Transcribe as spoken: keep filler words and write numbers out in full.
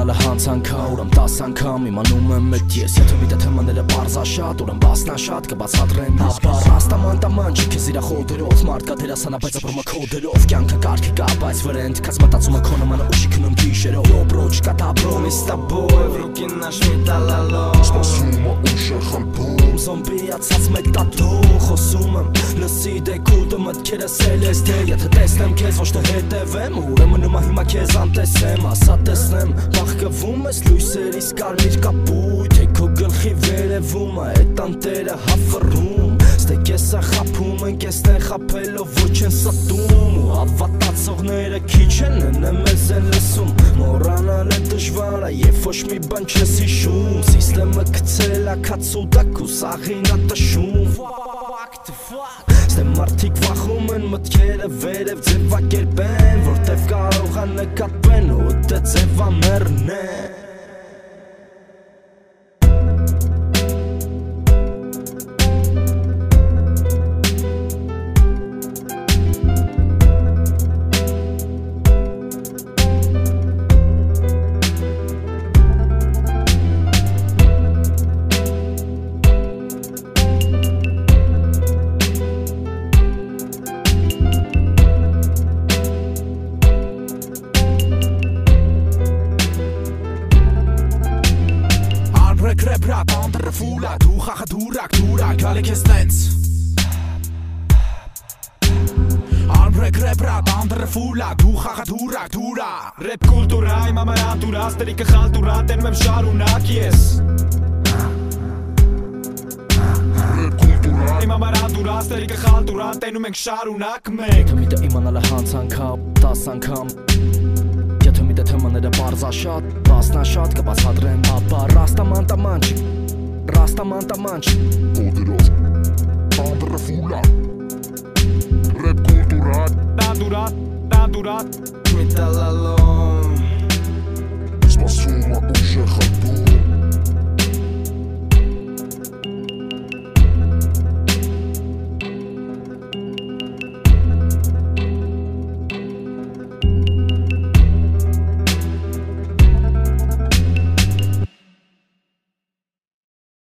իմանալը հանց անգամ, ուրեմ տաս անգամ իմանում եմ մեկ ես Եթե մի թե թեմաները պարզաշատ, ուրեմ բասնաշատ կբացատրեմ Հապա ռաստամանտաման չի քեզ իրա խոդերով Մարդ կա դերասանապայց ապրում է քոդերով Կյանքը կարգի կա, բայց վրենդ Կաց մտածում է քո նմանը ուշի քնում գիշերով Добро, չկա добро, мы с тобой В руки наш металлолом Սպասում է ուշ է խլբում Զոմբիացած մեկ տատով Խոսում եմ, լսի դե կուլտը մտքերս էլ ես թե Եթե տեսնեմ քեզ ոչ թե հետևեմ Ուրեմն ումա հիմա քեզ անտեսեմ Ասա տեսնեմ, բախկվում ես լույսերիս կարմիր կապույտ Թե քո գլխի վերևում է էտ անտերը հաֆռում Ստեկ եսա խապում են կեսնեն խապելով ոչ են սատում Ու ավատացողները քիչ են ընեմ ես են լսում Մորանալ է դժվար է և ոչ մի բան չես հիշում Սիստեմը կցել է կացուդակ ու սաղին է տշում Ստե մարդիկ վախում են մտքերը վերև ձևակերպեն Որտև կարող է նկատվեն ու դե ձևամերն է Rap rap andere fula du gaga durak durak kale kes dance Arbre rap rap andere fula du gaga durak durak Rap kultura imamaratura asterike khaltura ten mem sharunak yes Rap kultura imamaratura asterike khaltura ten mem sharunak meg Թմիտը իմանալը հանց անգամ տաս անգամ Եթե մի թե թեմաները պարզաշատ, բասնաշատ կբացատրեմ Հապա ռաստամանտաման չի, ռաստամանտաման չի Կոդերով, անդրը ֆուլա Ռեպ կուլտուրատ, տանդուրատ, տանդուրատ Միտալալոմ Սպասում է ուշ է խլբում